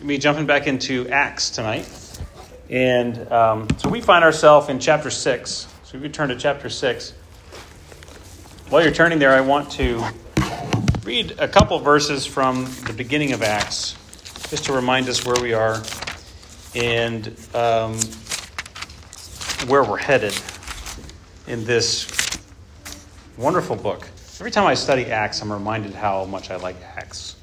be jumping back into Acts tonight. And so we find ourselves in chapter 6. So we turn to chapter 6. While you're turning there, I want to read a couple verses from the beginning of Acts, just to remind us where we are and where we're headed in this wonderful book. Every time I study Acts, I'm reminded how much I like Acts.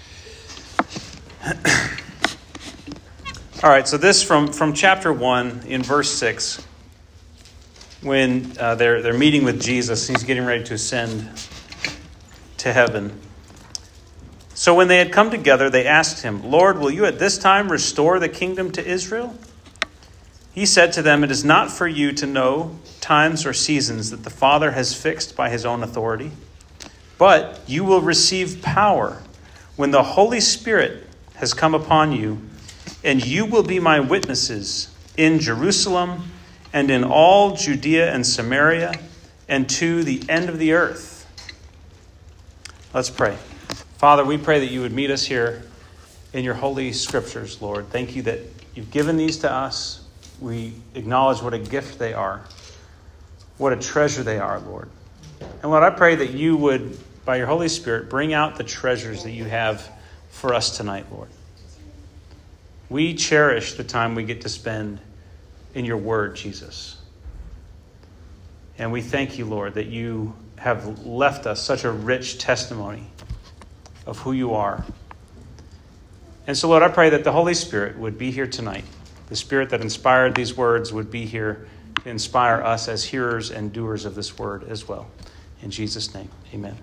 All right, so this from chapter 1 in verse 6, when they're meeting with Jesus, he's getting ready to ascend to heaven. So when they had come together, they asked him, "Lord, will you at this time restore the kingdom to Israel?" He said to them, "It is not for you to know times or seasons that the Father has fixed by his own authority, but you will receive power when the Holy Spirit has come upon you, and you will be my witnesses in Jerusalem and in all Judea and Samaria and to the end of the earth." Let's pray. Father, we pray that you would meet us here in your holy scriptures, Lord. Thank you that you've given these to us. We acknowledge what a gift they are, what a treasure they are, Lord. And Lord, I pray that you would, by your Holy Spirit, bring out the treasures that you have for us tonight, Lord. We cherish the time we get to spend in your word, Jesus. And we thank you, Lord, that you have left us such a rich testimony of who you are. And so, Lord, I pray that the Holy Spirit would be here tonight. The Spirit that inspired these words would be here to inspire us as hearers and doers of this word as well. In Jesus' name, amen.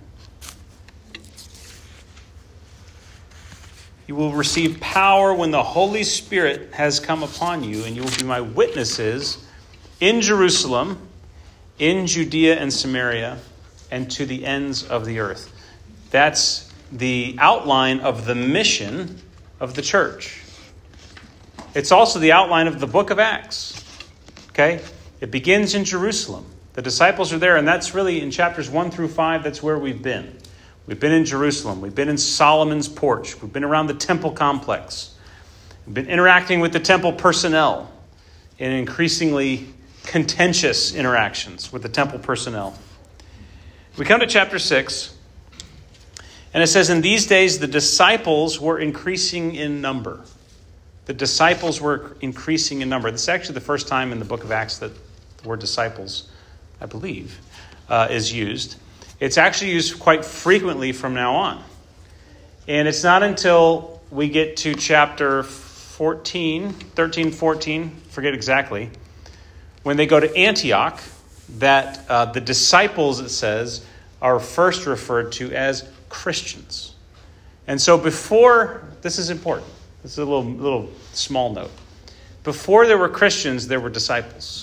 You will receive power when the Holy Spirit has come upon you, and you will be my witnesses in Jerusalem, in Judea and Samaria, and to the ends of the earth. That's the outline of the mission of the church. It's also the outline of the book of Acts. Okay? It begins in Jerusalem. The disciples are there, and that's really in chapters 1 through 5, that's where we've been. We've been in Jerusalem. We've been in Solomon's porch. We've been around the temple complex. We've been interacting with the temple personnel in increasingly contentious interactions with the temple personnel. We come to chapter 6, and it says, "In these days the disciples were increasing in number." The disciples were increasing in number. This is actually the first time in the book of Acts that the word disciples, I believe, is used. It's actually used quite frequently from now on. And it's not until we get to chapter 13, 14, forget exactly, when they go to Antioch, that the disciples, it says, are first referred to as Christians. And so before, this is important, this is a little small note. Before there were Christians, there were disciples.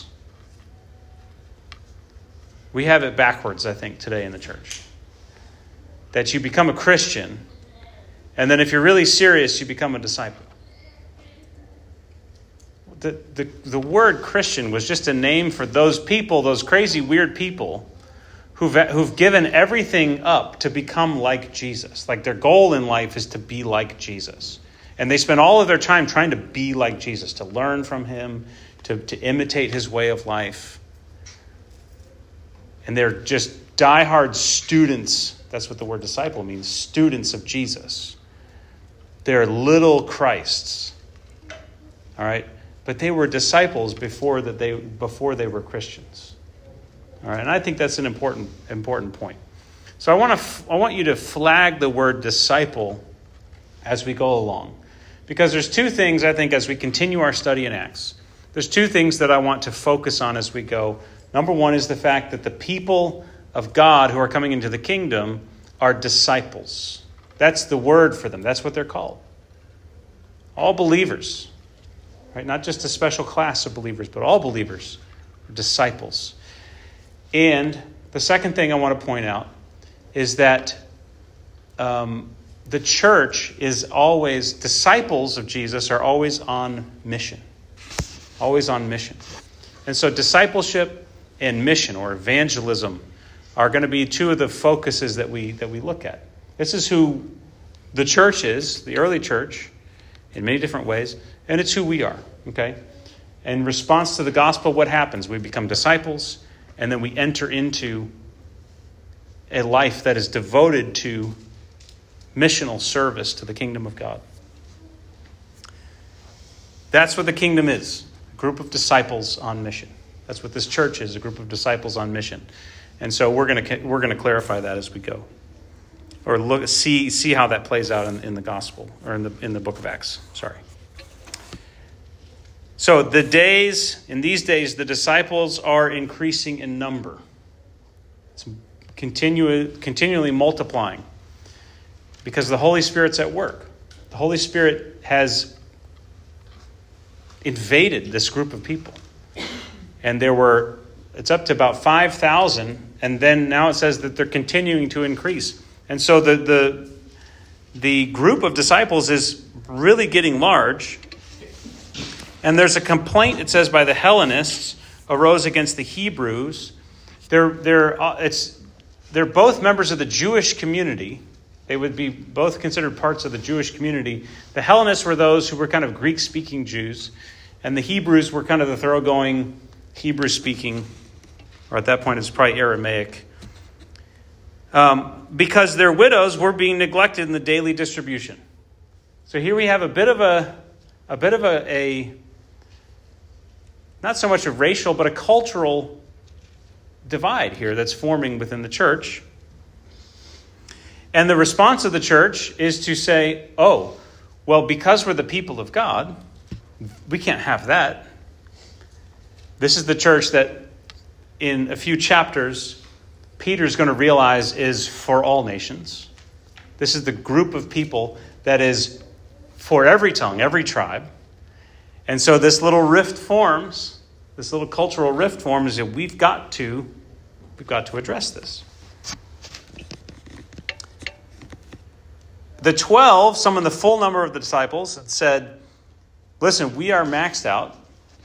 We have it backwards, I think, today in the church. That you become a Christian, and then if you're really serious, you become a disciple. The word Christian was just a name for those people, those crazy, weird people who've given everything up to become like Jesus. Like their goal in life is to be like Jesus. And they spend all of their time trying to be like Jesus, to learn from him, to imitate his way of life. And they're just diehard students. That's what the word disciple means, students of Jesus. They're little Christs. All right? But they were disciples before they were Christians. All right? And I think that's an important point. So I want you to flag the word disciple as we go along. Because there's two things, I think, as we continue our study in Acts. There's two things that I want to focus on as we go. Number one is the fact that the people of God who are coming into the kingdom are disciples. That's the word for them. That's what they're called. All believers, right? Not just a special class of believers, but all believers are disciples. And the second thing I want to point out is that the church is always, disciples of Jesus are always on mission. Always on mission. And so discipleship and mission, or evangelism, are going to be two of the focuses that we look at. This is who the church is, the early church, in many different ways, and it's who we are, okay? In response to the gospel, what happens? We become disciples, and then we enter into a life that is devoted to missional service to the kingdom of God. That's what the kingdom is, a group of disciples on mission. That's what this church is, a group of disciples on mission. And so we're going to clarify that as we go, or see how that plays out in the gospel, or in the book of Acts. Sorry. So in these days, the disciples are increasing in number. It's continually multiplying because the Holy Spirit's at work. The Holy Spirit has invaded this group of people. And it's up to about 5,000, and then now it says that they're continuing to increase. And so the group of disciples is really getting large. And there's a complaint, it says, by the Hellenists arose against the Hebrews. They're both members of the Jewish community. They would be both considered parts of the Jewish community. The Hellenists were those who were kind of Greek-speaking Jews, and the Hebrews were kind of the thoroughgoing Hebrew-speaking, or at that point it's probably Aramaic, because their widows were being neglected in the daily distribution. So here we have a bit of a not so much a racial, but a cultural divide here that's forming within the church. And the response of the church is to say, oh, well, because we're the people of God, we can't have that. This is the church that in a few chapters, Peter's going to realize is for all nations. This is the group of people that is for every tongue, every tribe. And so this little rift forms, this little cultural rift forms, that we've got to address this. The 12, some of the full number of the disciples, said, listen, we are maxed out.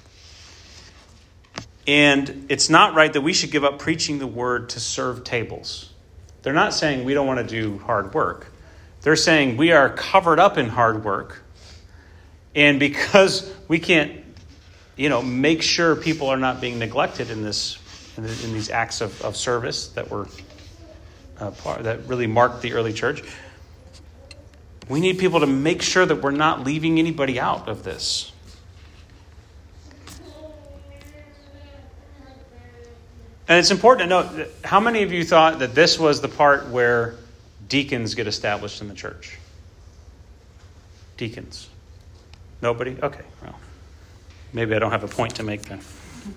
And it's not right that we should give up preaching the word to serve tables. They're not saying we don't want to do hard work. They're saying we are covered up in hard work. And because we can't, make sure people are not being neglected in these acts of service that were that really marked the early church, we need people to make sure that we're not leaving anybody out of this. And it's important to note that how many of you thought that this was the part where deacons get established in the church? Deacons. Nobody? Okay, well, maybe I don't have a point to make then.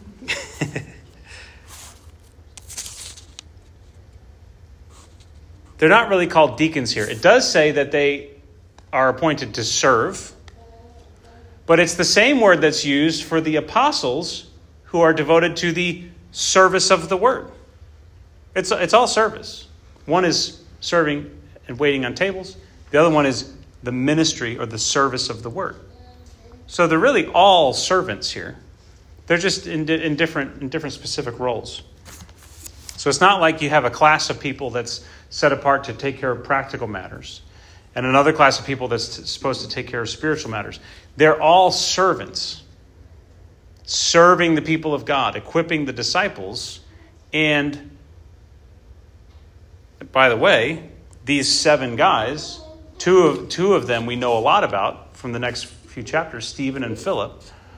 They're not really called deacons here. It does say that they are appointed to serve, but it's the same word that's used for the apostles who are devoted to the service of the word. It's all service. One is serving and waiting on tables. The other one is the ministry or the service of the word. So they're really all servants here. They're just in different specific roles. So it's not like you have a class of people that's set apart to take care of practical matters and another class of people that's supposed to take care of spiritual matters. They're all servants, serving the people of God, equipping the disciples. And by the way, these 7 guys, two of them we know a lot about from the next few chapters, Stephen and Philip.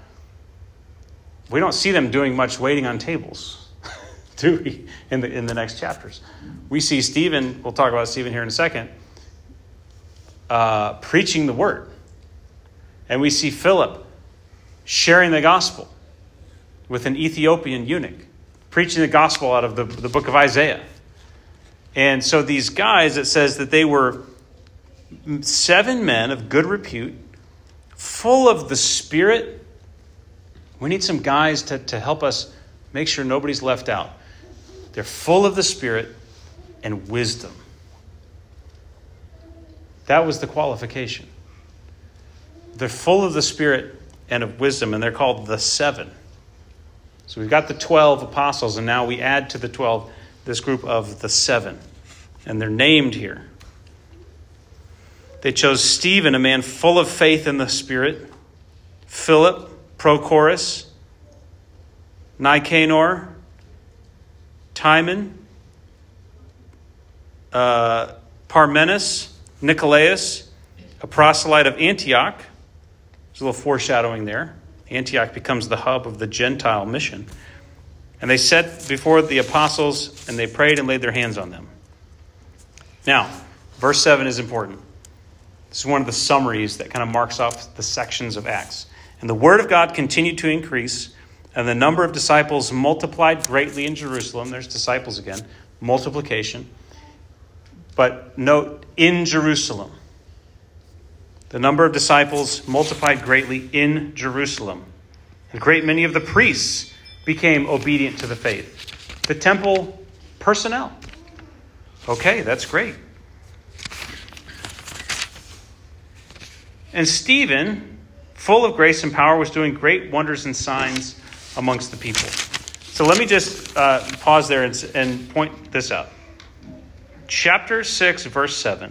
We don't see them doing much waiting on tables, do we, in the next chapters. We see Stephen, we'll talk about Stephen here in a second, preaching the word. And we see Philip sharing the gospel with an Ethiopian eunuch, preaching the gospel out of the book of Isaiah. And so these guys, it says that they were 7 men of good repute, full of the Spirit. We need some guys to help us make sure nobody's left out. They're full of the Spirit and wisdom. That was the qualification. They're full of the Spirit and of wisdom, and they're called the 7. So we've got the 12 apostles, and now we add to the 12 this group of the 7. And they're named here. They chose Stephen, a man full of faith in the Spirit, Philip, Prochorus, Nicanor, Timon, Parmenas, Nicolaus, a proselyte of Antioch. There's a little foreshadowing there. Antioch becomes the hub of the Gentile mission. And they sat before the apostles, and they prayed and laid their hands on them. Now, verse 7 is important. This is one of the summaries that kind of marks off the sections of Acts. And the word of God continued to increase, and the number of disciples multiplied greatly in Jerusalem. There's disciples again, multiplication. But note, in Jerusalem. The number of disciples multiplied greatly in Jerusalem. And a great many of the priests became obedient to the faith. The temple personnel. Okay, that's great. And Stephen, full of grace and power, was doing great wonders and signs amongst the people. So let me just pause there and point this out. Chapter 6, verse 7.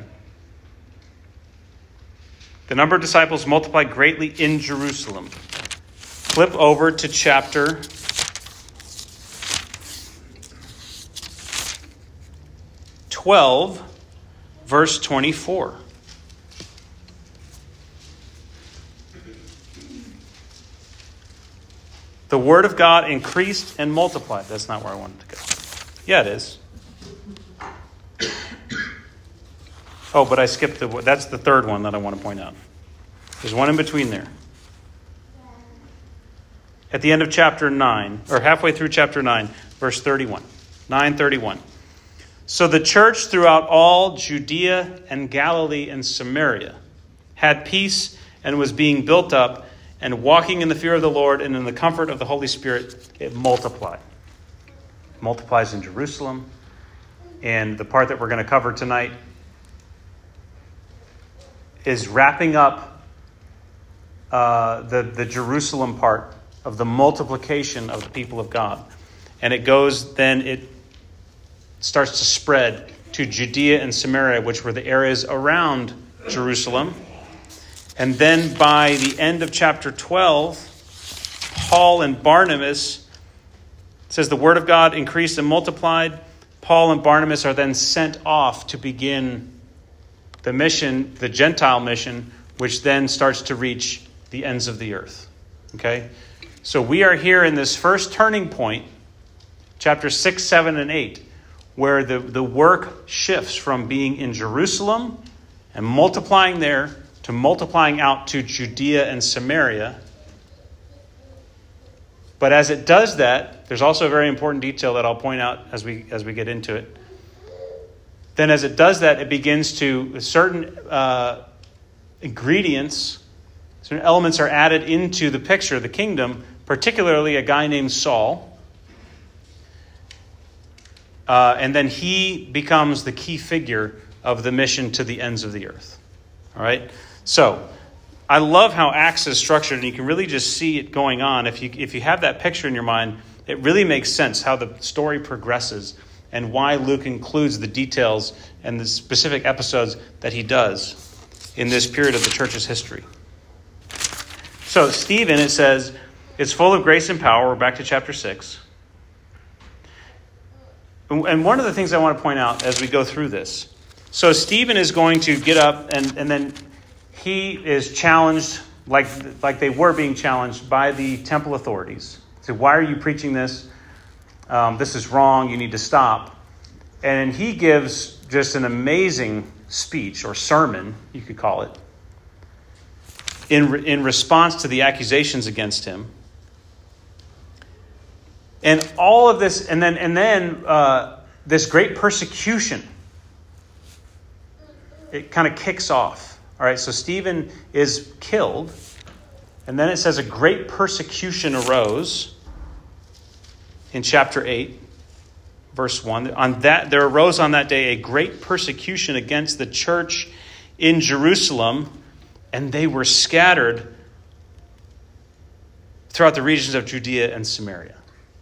The number of disciples multiplied greatly in Jerusalem. Flip over to chapter 12, verse 24. The word of God increased and multiplied. That's not where I wanted to go. Yeah, it is. Oh, but I skipped that's the third one that I want to point out. There's one in between there. At the end of chapter 9, or halfway through chapter 9, verse 31. 9:31. So the church throughout all Judea and Galilee and Samaria had peace and was being built up, and walking in the fear of the Lord and in the comfort of the Holy Spirit, it multiplied. It multiplies in Jerusalem. And the part that we're going to cover tonight is wrapping up the Jerusalem part of the multiplication of the people of God. And it starts to spread to Judea and Samaria, which were the areas around Jerusalem. And then by the end of chapter 12, Paul and Barnabas, it says the word of God increased and multiplied. Paul and Barnabas are then sent off to begin the mission, the Gentile mission, which then starts to reach the ends of the earth. Okay? So we are here in this first turning point, chapter 6, 7, and 8, where the work shifts from being in Jerusalem and multiplying there to multiplying out to Judea and Samaria. But as it does that, there's also a very important detail that I'll point out as we get into it. Then as it does that, it begins to, certain ingredients, certain elements are added into the picture of the kingdom, particularly a guy named Saul. And then he becomes the key figure of the mission to the ends of the earth. All right? So, I love how Acts is structured, and you can really just see it going on. If you have that picture in your mind, it really makes sense how the story progresses and why Luke includes the details and the specific episodes that he does in this period of the church's history. So, Stephen, it says, is full of grace and power. We're back to chapter 6. And one of the things I want to point out as we go through this. So, Stephen is going to get up and then he is challenged like they were being challenged by the temple authorities. So why are you preaching this? This is wrong. You need to stop. And he gives just an amazing speech or sermon, you could call it, in response to the accusations against him. And all of this, and then this great persecution, it kind of kicks off. All right, so Stephen is killed, and then it says a great persecution arose in chapter 8, verse 1. There arose on that day a great persecution against the church in Jerusalem, and they were scattered throughout the regions of Judea and Samaria.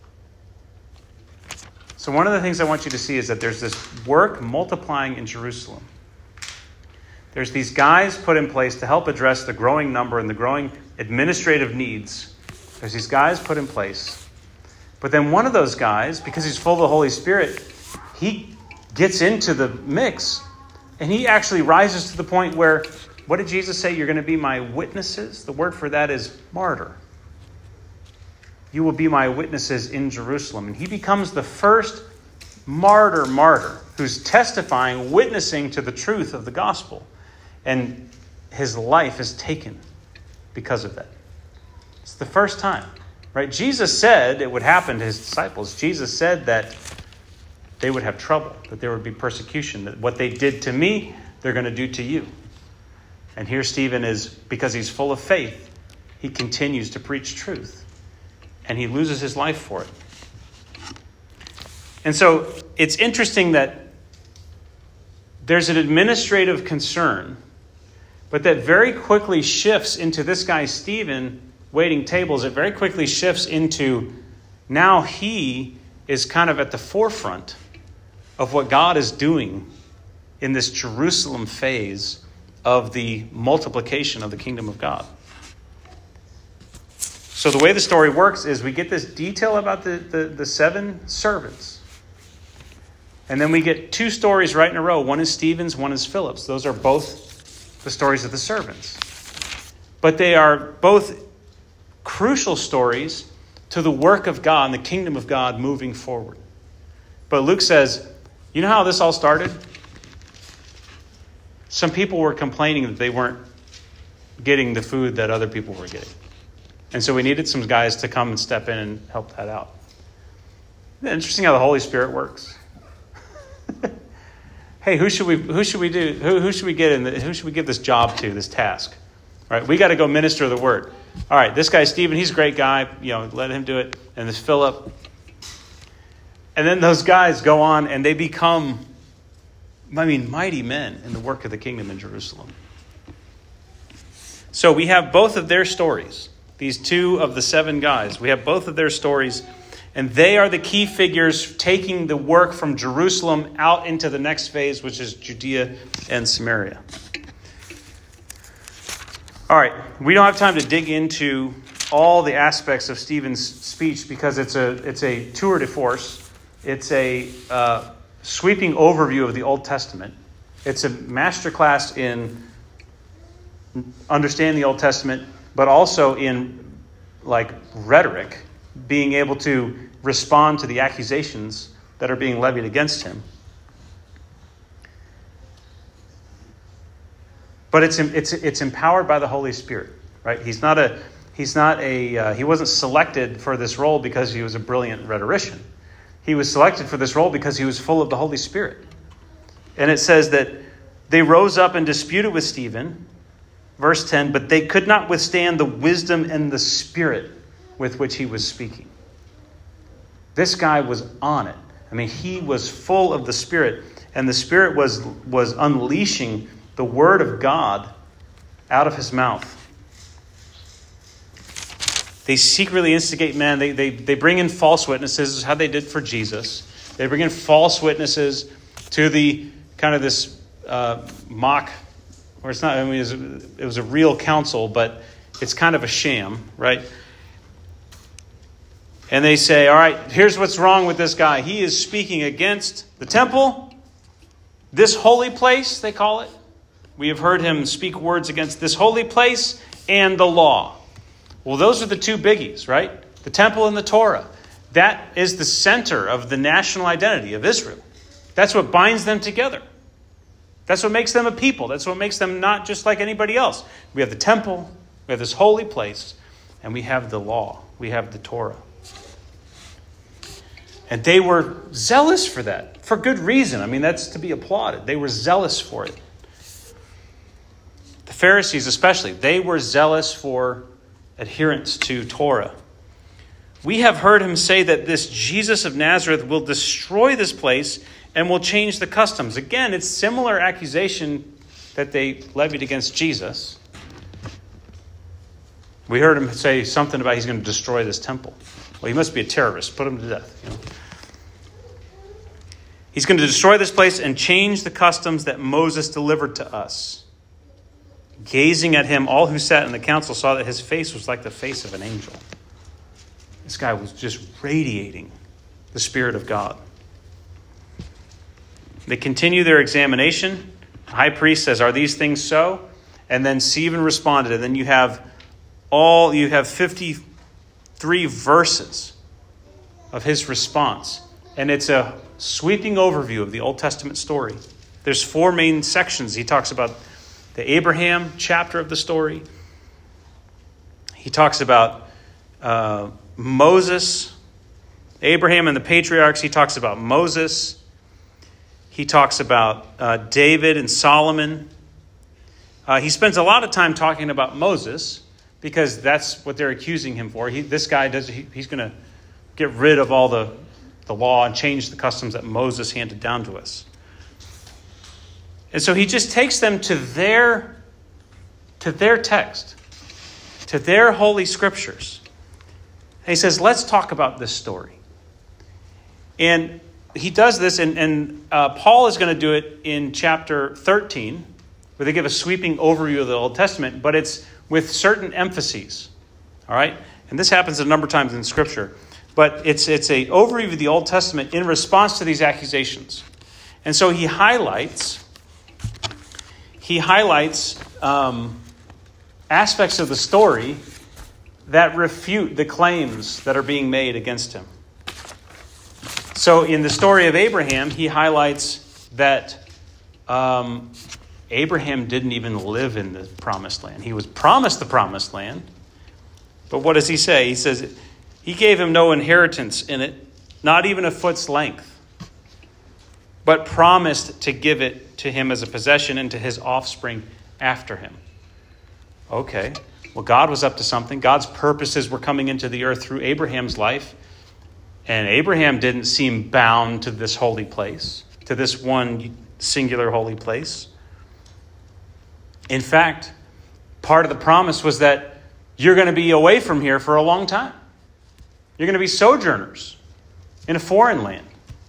So one of the things I want you to see is that there's this work multiplying in Jerusalem. There's these guys put in place to help address the growing number and the growing administrative needs. There's these guys put in place. But then one of those guys, because he's full of the Holy Spirit, he gets into the mix. And he actually rises to the point where, what did Jesus say? You're going to be my witnesses. The word for that is martyr. You will be my witnesses in Jerusalem. And he becomes the first martyr who's testifying, witnessing to the truth of the gospel. And his life is taken because of that. It's the first time, right? Jesus said it would happen to his disciples. Jesus said that they would have trouble, that there would be persecution, that what they did to me, they're going to do to you. And here Stephen is, because he's full of faith, he continues to preach truth. And he loses his life for it. And so it's interesting that there's an administrative concern, but that very quickly shifts into this guy, Stephen, waiting tables. It very quickly shifts into now he is kind of at the forefront of what God is doing in this Jerusalem phase of the multiplication of the kingdom of God. So the way the story works is we get this detail about the 7 servants. And then we get 2 stories right in a row. One is Stephen's, one is Philip's. Those are both the stories of the servants. But they are both crucial stories to the work of God and the kingdom of God moving forward. But Luke says, you know how this all started? Some people were complaining that they weren't getting the food that other people were getting. And so we needed some guys to come and step in and help that out. Isn't it interesting how the Holy Spirit works? Hey, who should we do? Who should we get in? Who should we give this job to? This task? All right, we got to go minister the word. All right, this guy Stephen, he's a great guy. Let him do it. And this Philip. And then those guys go on and they become, mighty men in the work of the kingdom in Jerusalem. So we have both of their stories. These 2 of the 7 guys, we have both of their stories, and they are the key figures taking the work from Jerusalem out into the next phase, which is Judea and Samaria. All right, we don't have time to dig into all the aspects of Stephen's speech because it's a tour de force. It's a sweeping overview of the Old Testament. It's a masterclass in understanding the Old Testament, but also in rhetoric, being able to respond to the accusations that are being levied against him. But it's empowered by the Holy Spirit, right? He wasn't selected for this role because he was a brilliant rhetorician. He was selected for this role because he was full of the Holy Spirit. And it says that they rose up and disputed with Stephen. Verse 10, but they could not withstand the wisdom and the spirit with which he was speaking. This guy was on it. He was full of the Spirit, and the Spirit was unleashing the word of God out of his mouth. They secretly instigate men. They bring in false witnesses. This is how they did for Jesus. They bring in false witnesses to the kind of this mock. Or it's not, it was a real council, but it's kind of a sham, right? And they say, all right, here's what's wrong with this guy. He is speaking against the temple, this holy place, they call it. We have heard him speak words against this holy place and the law. Well, those are the 2 biggies, right? The temple and the Torah. That is the center of the national identity of Israel. That's what binds them together. That's what makes them a people. That's what makes them not just like anybody else. We have the temple, we have this holy place, and we have the law. We have the Torah. And they were zealous for that, for good reason. That's to be applauded. They were zealous for it. The Pharisees especially, they were zealous for adherence to Torah. We have heard him say that this Jesus of Nazareth will destroy this place and will change the customs. Again, it's similar accusation that they levied against Jesus. We heard him say something about he's going to destroy this temple. Well, he must be a terrorist. Put him to death. He's going to destroy this place and change the customs that Moses delivered to us. Gazing at him, all who sat in the council saw that his face was like the face of an angel. This guy was just radiating the Spirit of God. They continue their examination. The high priest says, "Are these things so?" And then Stephen responded. And then you have 53 verses of his response. And it's a sweeping overview of the Old Testament story. There's 4 main sections. He talks about the Abraham chapter of the story. He talks about Moses, Abraham and the patriarchs. He talks about Moses. He talks about David and Solomon. He spends a lot of time talking about Moses because that's what they're accusing him for. He's going to get rid of all the law and change the customs that Moses handed down to us. And so he just takes them to their text, to their holy scriptures. And he says, let's talk about this story. And he does this, and Paul is going to do it in chapter 13, where they give a sweeping overview of the Old Testament, but it's with certain emphases. All right? And this happens a number of times in Scripture. But it's an overview of the Old Testament in response to these accusations. And so he highlights aspects of the story that refute the claims that are being made against him. So in the story of Abraham, he highlights that Abraham didn't even live in the promised land. He was promised the promised land. But what does he say? He says he gave him no inheritance in it, not even a foot's length, but promised to give it to him as a possession and to his offspring after him. Okay, well, God was up to something. God's purposes were coming into the earth through Abraham's life. And Abraham didn't seem bound to this holy place, to this one singular holy place. In fact, part of the promise was that you're going to be away from here for a long time. You're going to be sojourners in a foreign land.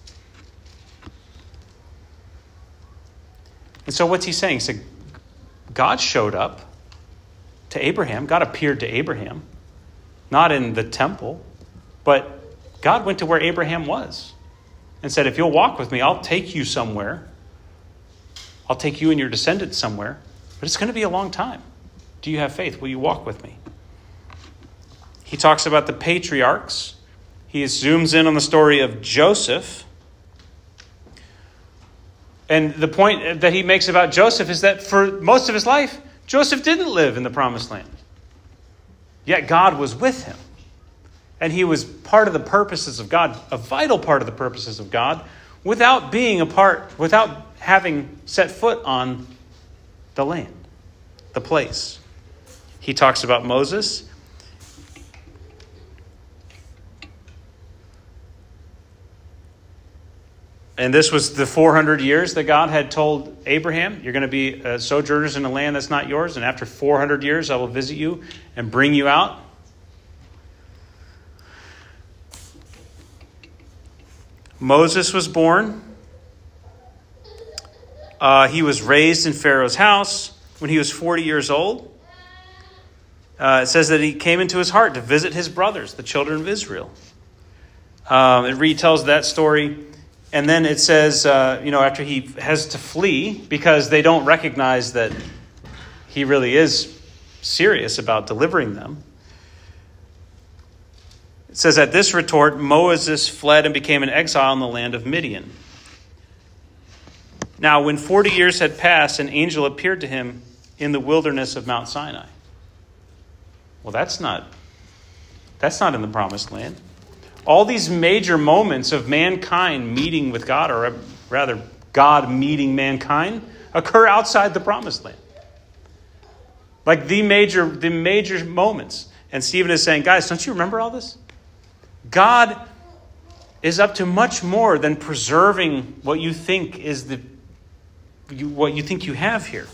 And so what's he saying? He said, God showed up to Abraham. God appeared to Abraham, not in the temple, but God went to where Abraham was and said, if you'll walk with me, I'll take you somewhere. I'll take you and your descendants somewhere, but it's going to be a long time. Do you have faith? Will you walk with me? He talks about the patriarchs. He zooms in on the story of Joseph. And the point that he makes about Joseph is that for most of his life, Joseph didn't live in the promised land. Yet God was with him. And he was part of the purposes of God, a vital part of the purposes of God, without having set foot on the land, the place. He talks about Moses. And this was the 400 years that God had told Abraham, you're going to be sojourners in a land that's not yours. And after 400 years, I will visit you and bring you out. Moses was born. He was raised in Pharaoh's house when he was 40 years old. It says that he came into his heart to visit his brothers, the children of Israel. It retells that story. And then it says, after he has to flee because they don't recognize that he really is serious about delivering them. It says, at this retort, Moses fled and became an exile in the land of Midian. Now, when 40 years had passed, an angel appeared to him in the wilderness of Mount Sinai. Well, that's not in the promised land. All these major moments of mankind meeting with God, or rather God meeting mankind, occur outside the promised land. Like the major moments. And Stephen is saying, guys, don't you remember all this? God is up to much more than preserving what you think is what you think you have here.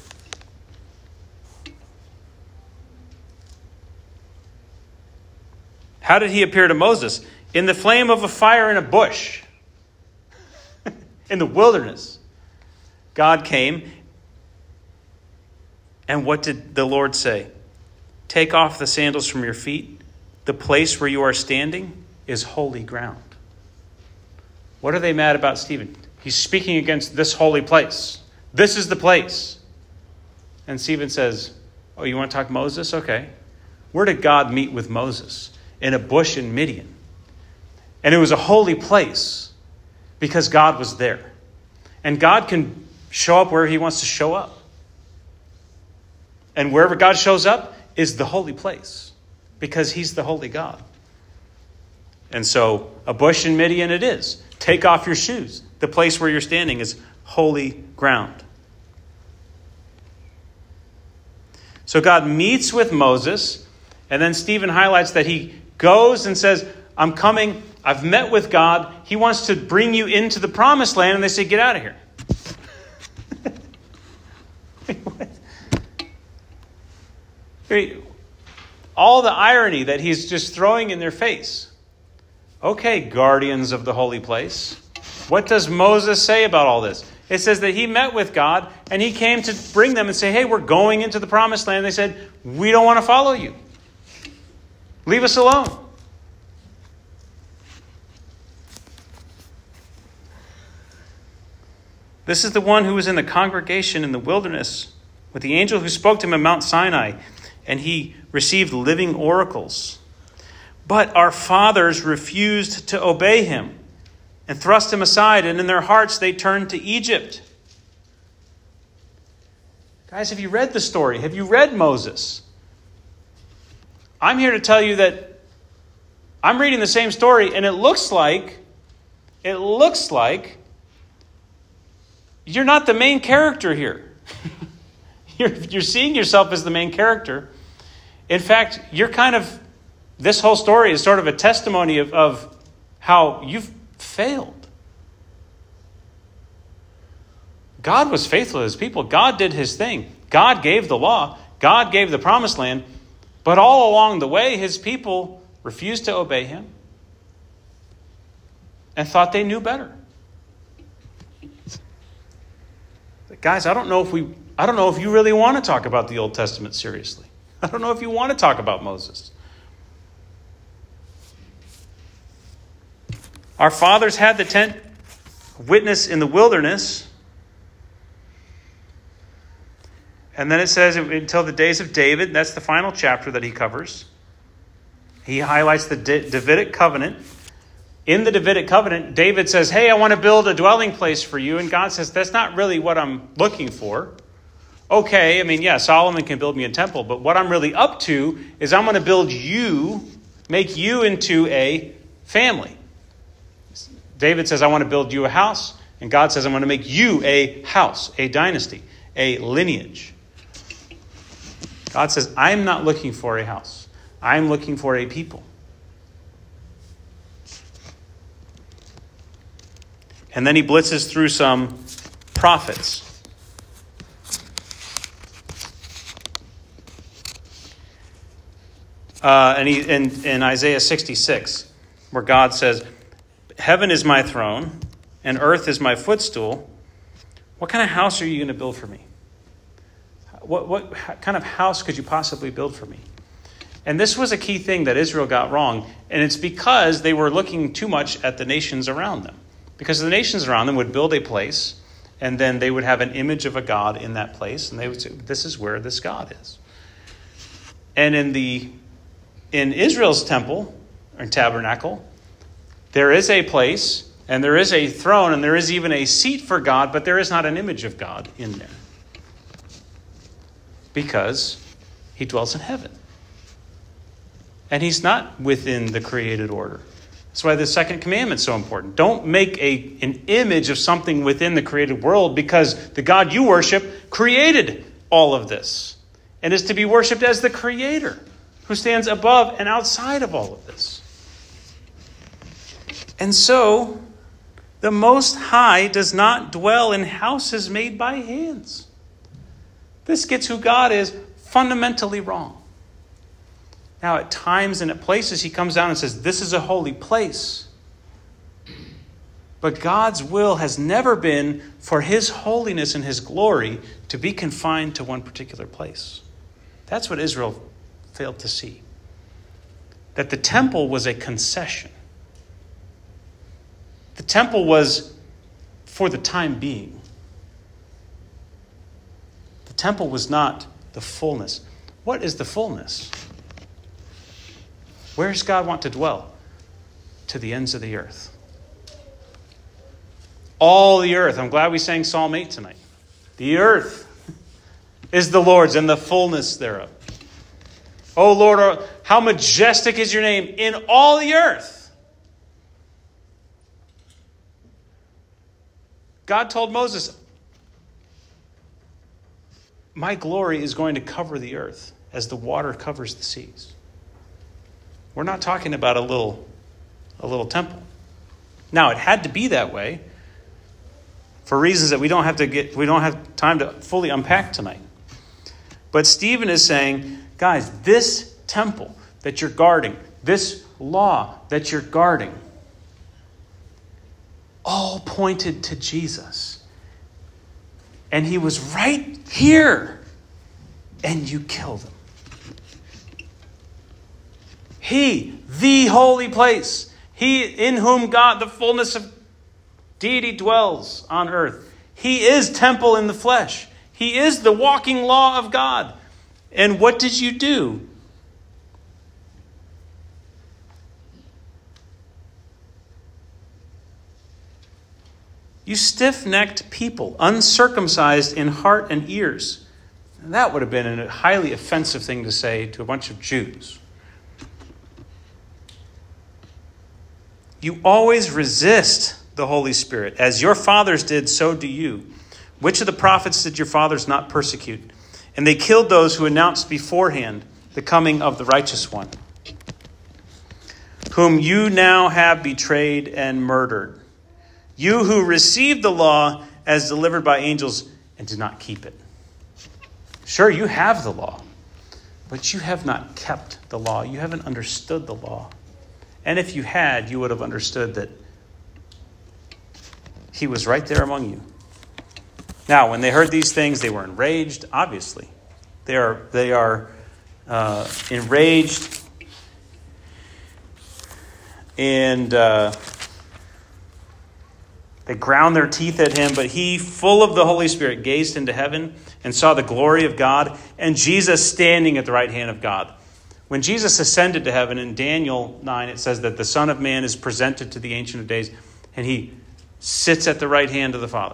How did he appear to Moses? In the flame of a fire in a bush. In the wilderness. God came And what did the Lord say? Take off the sandals from your feet. The place where you are standing is holy ground. What are they mad about Stephen? He's speaking against this holy place. This is the place. And Stephen says, oh, you want to talk Moses? Okay. Where did God meet with Moses? In a bush in Midian. And it was a holy place because God was there. And God can show up where he wants to show up. And wherever God shows up is the holy place because he's the holy God. And so a bush in Midian it is. Take off your shoes. The place where you're standing is holy ground. So God meets with Moses, and then Stephen highlights that he goes and says, I'm coming. I've met with God. He wants to bring you into the promised land. And they say, get out of here. Wait, all the irony that he's just throwing in their face. Okay, guardians of the holy place. What does Moses say about all this? It says that he met with God and he came to bring them and say, hey, we're going into the promised land. They said, we don't want to follow you. Leave us alone. This is the one who was in the congregation in the wilderness with the angel who spoke to him at Mount Sinai, and he received living oracles. But our fathers refused to obey him and thrust him aside, and in their hearts they turned to Egypt. Guys, have you read the story? Have you read Moses? I'm here to tell you that I'm reading the same story, and it looks like you're not the main character here. You're seeing yourself as the main character. In fact, this whole story is sort of a testimony of how you've failed. God was faithful to his people. God did his thing. God gave the law. God gave the promised land. But all along the way, his people refused to obey him and thought they knew better. Guys, I don't know if you really want to talk about the Old Testament seriously. I don't know if you want to talk about Moses. Our fathers had the tent witness in the wilderness. And then it says until the days of David. That's the final chapter that he covers. He highlights the Davidic covenant. In the Davidic covenant, David says, hey, I want to build a dwelling place for you. And God says, that's not really what I'm looking for. Okay, Solomon can build me a temple. But what I'm really up to is I'm going to make you into a family. David says, I want to build you a house. And God says, I'm going to make you a house, a dynasty, a lineage. God says, I'm not looking for a house. I'm looking for a people. And then he blitzes through some prophets. In Isaiah 66, where God says, heaven is my throne and earth is my footstool. What kind of house are you going to build for me? What kind of house could you possibly build for me? And this was a key thing that Israel got wrong. And it's because they were looking too much at the nations around them. Because the nations around them would build a place, and then they would have an image of a god in that place, and they would say, this is where this god is. And in Israel's temple, or tabernacle, there is a place, and there is a throne, and there is even a seat for God, but there is not an image of God in there. Because he dwells in heaven. And he's not within the created order. That's why the second commandment is so important. Don't make an image of something within the created world, because the God you worship created all of this and is to be worshipped as the creator who stands above and outside of all of this. And so, the Most High does not dwell in houses made by hands. This gets who God is fundamentally wrong. Now, at times and at places, he comes down and says, this is a holy place. But God's will has never been for his holiness and his glory to be confined to one particular place. That's what Israel failed to see. That the temple was a concession. The temple was for the time being. The temple was not the fullness. What is the fullness? Where does God want to dwell? To the ends of the earth. All the earth. I'm glad we sang Psalm 8 tonight. The earth is the Lord's and the fullness thereof. O Lord, how majestic is your name in all the earth. God told Moses, my glory is going to cover the earth as the water covers the seas. We're not talking about a little temple. Now, it had to be that way for reasons that we don't have time to fully unpack tonight. But Stephen is saying, guys, this temple that you're guarding, this law that you're guarding, all pointed to Jesus. And he was right here, and you killed him. He, the holy place, he in whom God, the fullness of deity, dwells on earth. He is temple in the flesh. He is the walking law of God. And what did you do? You stiff-necked people, uncircumcised in heart and ears. And that would have been a highly offensive thing to say to a bunch of Jews. You always resist the Holy Spirit. As your fathers did, so do you. Which of the prophets did your fathers not persecute? And they killed those who announced beforehand the coming of the righteous one, whom you now have betrayed and murdered. You who received the law as delivered by angels and did not keep it. Sure, you have the law, but you have not kept the law. You haven't understood the law. And if you had, you would have understood that he was right there among you. Now, when they heard these things, they were enraged, obviously. They are enraged, and they ground their teeth at him. But he, full of the Holy Spirit, gazed into heaven and saw the glory of God and Jesus standing at the right hand of God. When Jesus ascended to heaven, in Daniel 9, it says that the Son of Man is presented to the Ancient of Days, and he sits at the right hand of the Father.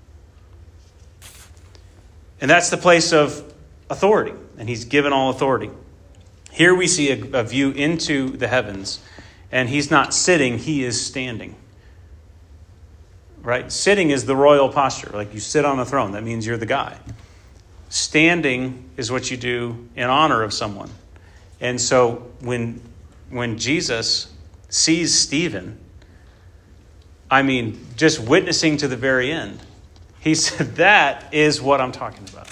And that's the place of authority, and he's given all authority. Here we see a view into the heavens, and he's not sitting, he is standing. Right? Sitting is the royal posture, like you sit on a throne. That means you're the guy. Standing is what you do in honor of someone. And so when Jesus sees Stephen, I mean, just witnessing to the very end, he said, that is what I'm talking about.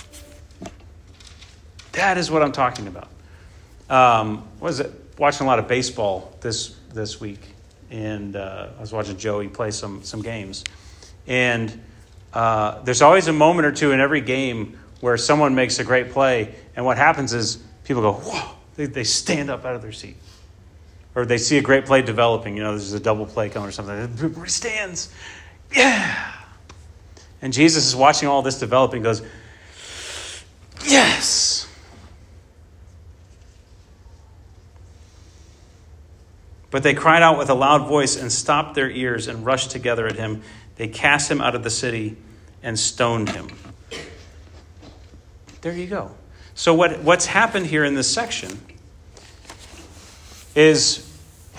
That is what I'm talking about. Watching a lot of baseball this week. And I was watching Joey play some games. And there's always a moment or two in every game where someone makes a great play. And what happens is people go, whoa. They stand up out of their seat. Or they see a great play developing. You know, there's a double play coming or something. Everybody stands. Yeah. And Jesus is watching all this developing and goes, yes. But they cried out with a loud voice and stopped their ears and rushed together at him. They cast him out of the city and stoned him. There you go. So what's happened here in this section is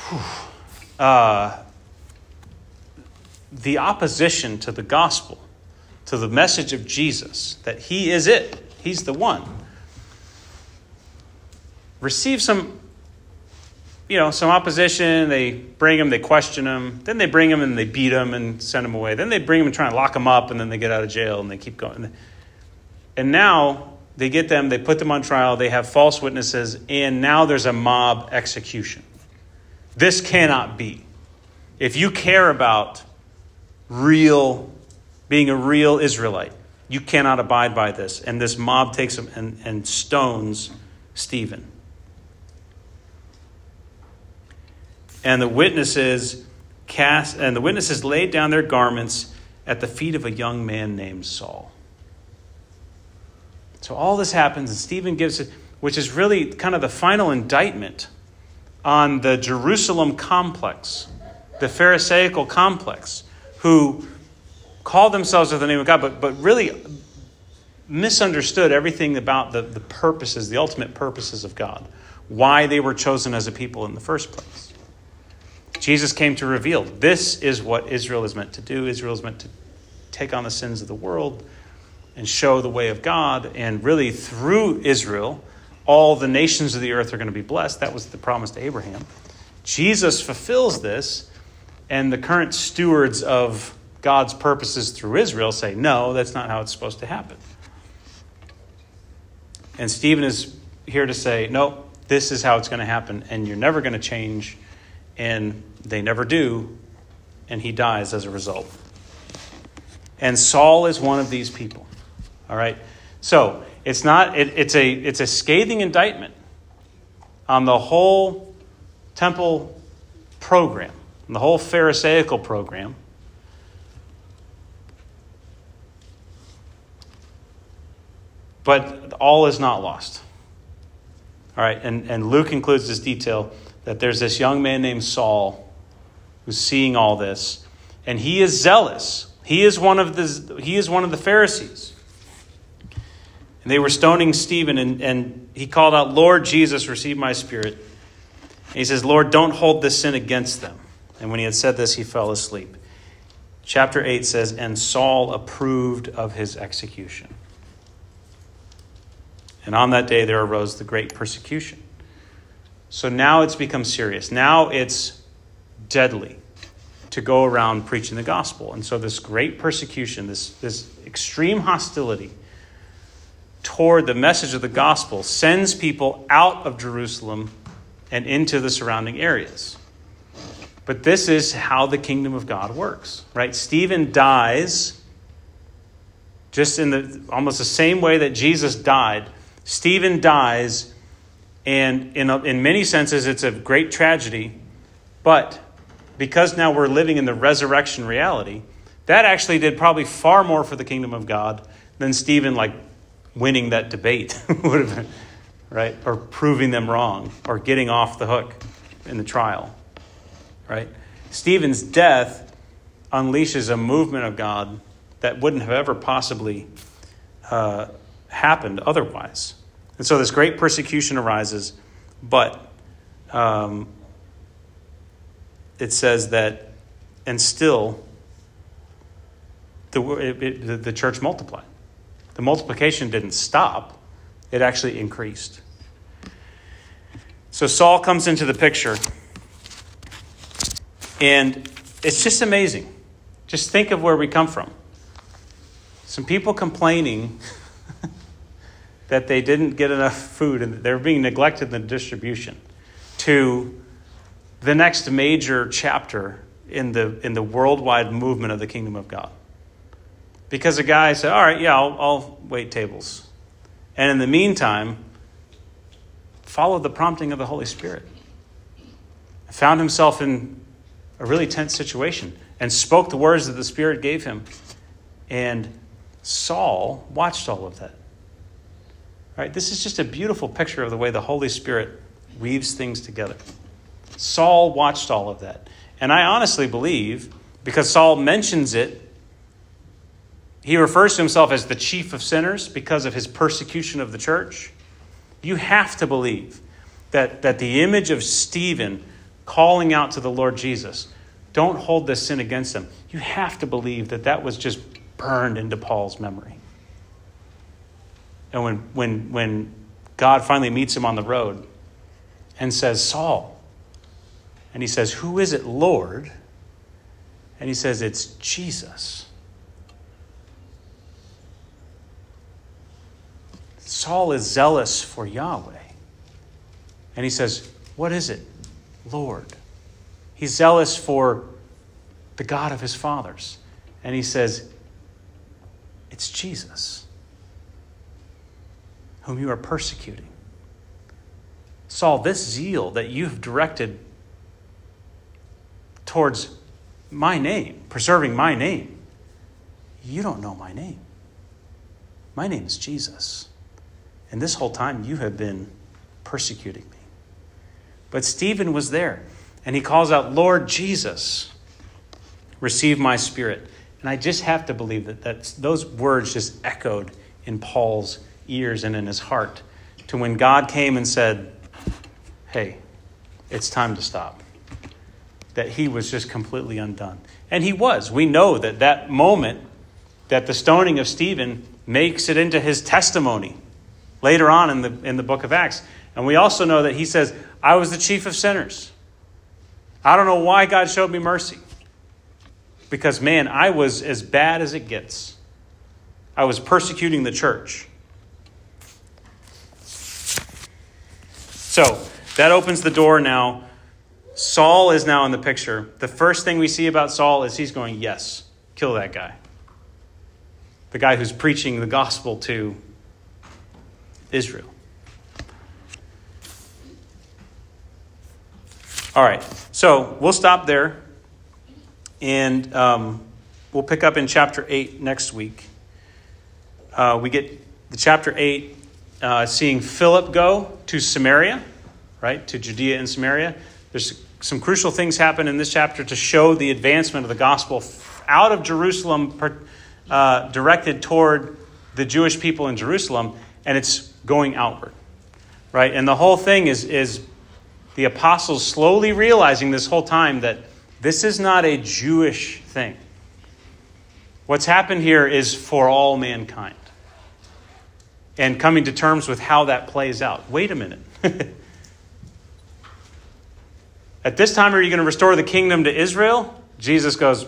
the opposition to the gospel, to the message of Jesus, that he is it. He's the one. Receive some opposition. They bring him, they question him. Then they bring him and they beat him and send him away. Then they bring him and try and lock him up, and then they get out of jail and they keep going. And now they get them, they put them on trial, they have false witnesses, and now there's a mob execution. This cannot be. If you care about being a real Israelite. You cannot abide by this. And this mob takes him and stones Stephen. And the witnesses laid down their garments at the feet of a young man named Saul. So all this happens, and Stephen gives it, which is really kind of the final indictment on the Jerusalem complex, the Pharisaical complex, who called themselves with the name of God, but really misunderstood everything about the purposes, the ultimate purposes of God, why they were chosen as a people in the first place. Jesus came to reveal this is what Israel is meant to do. Israel is meant to take on the sins of the world and show the way of God. And really through Israel, all the nations of the earth are going to be blessed. That was the promise to Abraham. Jesus fulfills this, and the current stewards of God's purposes through Israel say, no, that's not how it's supposed to happen. And Stephen is here to say, no, this is how it's going to happen, and you're never going to change. And they never do, and he dies as a result. And Saul is one of these people. All right? So it's a scathing indictment on the whole temple program, and the whole Pharisaical program. But all is not lost. All right, and Luke includes this detail that there's this young man named Saul who's seeing all this, and he is zealous. He is one of the Pharisees. And they were stoning Stephen, and he called out, "Lord Jesus, receive my spirit." And he says, "Lord, don't hold this sin against them." And when he had said this, he fell asleep. Chapter 8 says, "And Saul approved of his execution. And on that day there arose the great persecution." So now it's become serious. Now it's deadly to go around preaching the gospel. And so this great persecution, this extreme hostility toward the message of the gospel sends people out of Jerusalem and into the surrounding areas. But this is how the kingdom of God works, right? Stephen dies just in almost the same way that Jesus died. Stephen dies, and in many senses, it's a great tragedy. But because now we're living in the resurrection reality, that actually did probably far more for the kingdom of God than Stephen, winning that debate would have been, right? Or proving them wrong, or getting off the hook in the trial, right? Stephen's death unleashes a movement of God that wouldn't have ever possibly happened otherwise. And so this great persecution arises, but it says that, and still the church multiplied. The multiplication didn't stop. It actually increased. So Saul comes into the picture, and it's just amazing. Just think of where we come from. Some people complaining that they didn't get enough food and they're being neglected in the distribution, to the next major chapter in the worldwide movement of the kingdom of God. Because a guy said, all right, yeah, I'll wait tables. And in the meantime, followed the prompting of the Holy Spirit. Found himself in a really tense situation and spoke the words that the Spirit gave him. And Saul watched all of that. Right? This is just a beautiful picture of the way the Holy Spirit weaves things together. Saul watched all of that. And I honestly believe, because Saul mentions it, he refers to himself as the chief of sinners because of his persecution of the church. You have to believe that the image of Stephen calling out to the Lord Jesus, don't hold this sin against them. You have to believe that was just burned into Paul's memory. And when God finally meets him on the road and says, Saul, and he says, who is it, Lord? And he says, it's Jesus. Saul is zealous for Yahweh. And he says, what is it, Lord? He's zealous for the God of his fathers. And he says, it's Jesus, whom you are persecuting. Saul, this zeal that you've directed towards my name, preserving my name, you don't know my name. My name is Jesus. And this whole time you have been persecuting me. But Stephen was there, and he calls out, Lord Jesus, receive my spirit. And I just have to believe that those words just echoed in Paul's ears and in his heart to when God came and said, hey, it's time to stop. That he was just completely undone. And he was. We know that moment, that the stoning of Stephen makes it into his testimony later on in the book of Acts. And we also know that he says, I was the chief of sinners. I don't know why God showed me mercy. Because, man, I was as bad as it gets. I was persecuting the church. So, that opens the door now. Saul is now in the picture. The first thing we see about Saul is he's going, yes, kill that guy. The guy who's preaching the gospel to Israel. All right, so we'll stop there. And we'll pick up in chapter 8 next week. We get the chapter 8 seeing Philip go to Samaria, right, to Judea and Samaria. There's some crucial things happen in this chapter to show the advancement of the gospel out of Jerusalem, directed toward the Jewish people in Jerusalem, and it's going outward, right? And the whole thing is the apostles slowly realizing this whole time that this is not a Jewish thing. What's happened here is for all mankind. And coming to terms with how that plays out. Wait a minute. At this time, are you going to restore the kingdom to Israel? Jesus goes,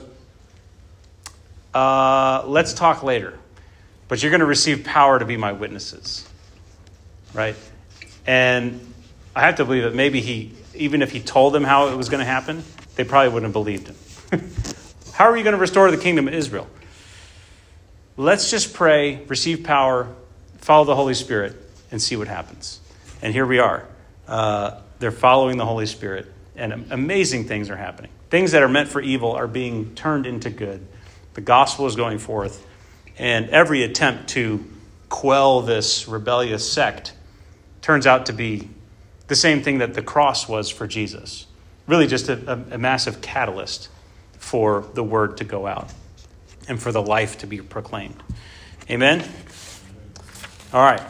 let's talk later. But you're going to receive power to be my witnesses. Right? And I have to believe that maybe even if he told them how it was going to happen, they probably wouldn't have believed him. How are you going to restore the kingdom of Israel? Let's just pray, receive power, follow the Holy Spirit, and see what happens. And here we are. They're following the Holy Spirit, and amazing things are happening. Things that are meant for evil are being turned into good. The gospel is going forth, and every attempt to quell this rebellious sect turns out to be the same thing that the cross was for Jesus. Really just a massive catalyst for the word to go out and for the life to be proclaimed. Amen? All right.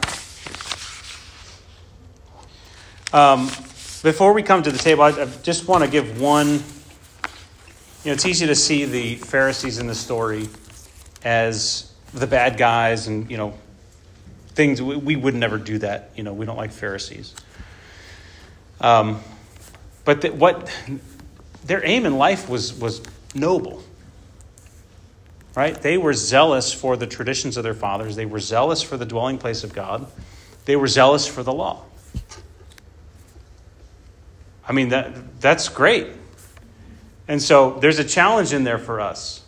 Before we come to the table, I just want to give one... it's easy to see the Pharisees in the story as the bad guys and, things. We would never do that. We don't like Pharisees. But what their aim in life was noble, right? They were zealous for the traditions of their fathers. They were zealous for the dwelling place of God. They were zealous for the law. I mean, that's great. And so there's a challenge in there for us.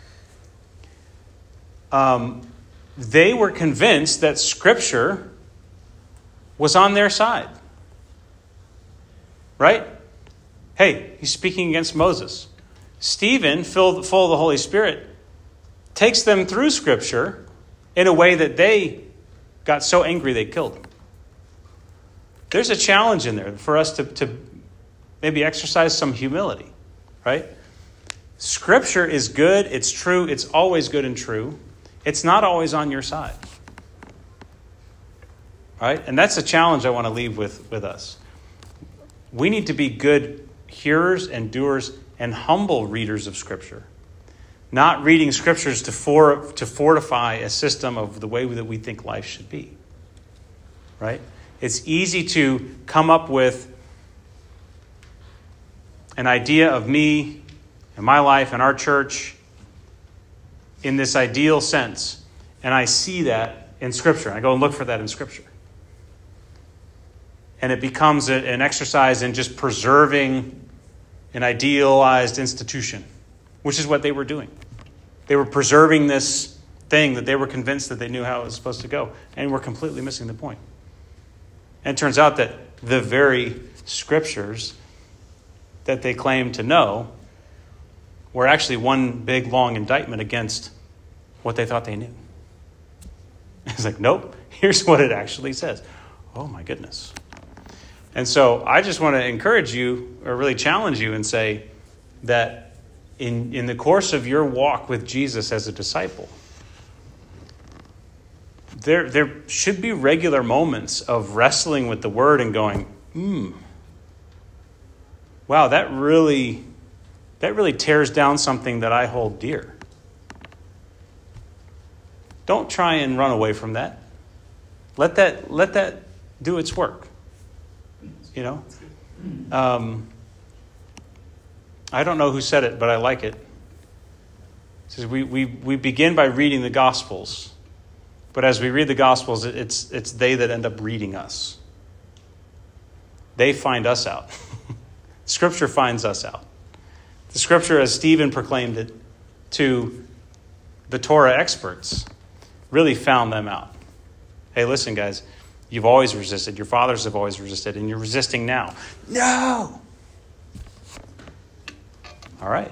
They were convinced that Scripture was on their side. Right? Hey, he's speaking against Moses. Stephen, full of the Holy Spirit, takes them through Scripture in a way that they got so angry they killed him. There's a challenge in there for us to maybe exercise some humility, right? Scripture is good, it's true, it's always good and true. It's not always on your side. Right? And that's a challenge I want to leave with us. We need to be good hearers and doers and humble readers of Scripture. Not reading Scriptures to fortify a system of the way that we think life should be. Right? It's easy to come up with an idea of me and my life and our church in this ideal sense. And I see that in Scripture. I go and look for that in Scripture. And it becomes an exercise in just preserving an idealized institution, which is what they were doing. They were preserving this thing that they were convinced that they knew how it was supposed to go, and were completely missing the point. And it turns out that the very scriptures that they claimed to know were actually one big, long indictment against what they thought they knew. It's like, nope, here's what it actually says. Oh, my goodness. And so I just want to encourage you, or really challenge you, and say that in the course of your walk with Jesus as a disciple, there should be regular moments of wrestling with the Word and going, wow, that really tears down something that I hold dear. Don't try and run away from that. Let that do its work. You know? I don't know who said it, but I like it. It says we begin by reading the Gospels, but as we read the Gospels, it's they that end up reading us. They find us out. Scripture finds us out. The Scripture, as Stephen proclaimed it to the Torah experts, really found them out. Hey, listen, guys, you've always resisted. Your fathers have always resisted, and you're resisting now. No! All right.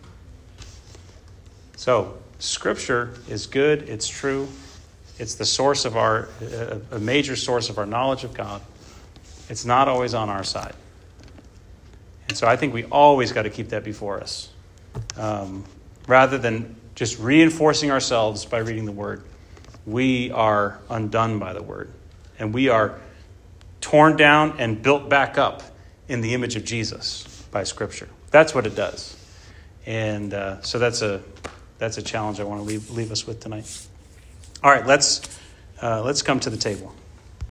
So, Scripture is good. It's true. It's the source of a major source of our knowledge of God. It's not always on our side. And so I think we always got to keep that before us. Rather than just reinforcing ourselves by reading the Word, we are undone by the Word. And we are torn down and built back up in the image of Jesus by Scripture. That's what it does. And so that's a challenge I want to leave us with tonight. All right, let's come to the table.